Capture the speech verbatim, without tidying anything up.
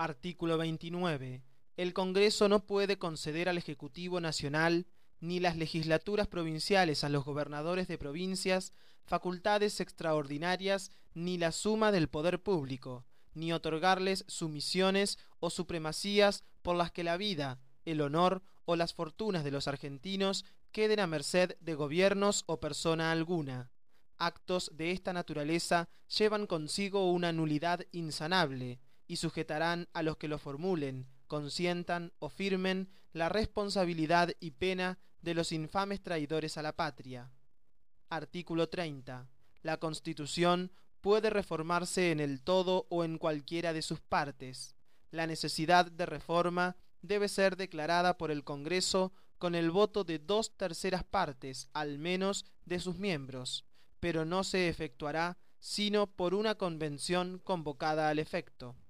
Artículo veintinueve. El Congreso no puede conceder al Ejecutivo Nacional ni las legislaturas provinciales a los gobernadores de provincias facultades extraordinarias ni la suma del poder público, ni otorgarles sumisiones o supremacías por las que la vida, el honor o las fortunas de los argentinos queden a merced de gobiernos o persona alguna. Actos de esta naturaleza llevan consigo una nulidad insanable y sujetarán a los que lo formulen, consientan o firmen la responsabilidad y pena de los infames traidores a la patria. Artículo treinta. La Constitución puede reformarse en el todo o en cualquiera de sus partes. La necesidad de reforma debe ser declarada por el Congreso con el voto de dos terceras partes, al menos, de sus miembros, pero no se efectuará sino por una convención convocada al efecto.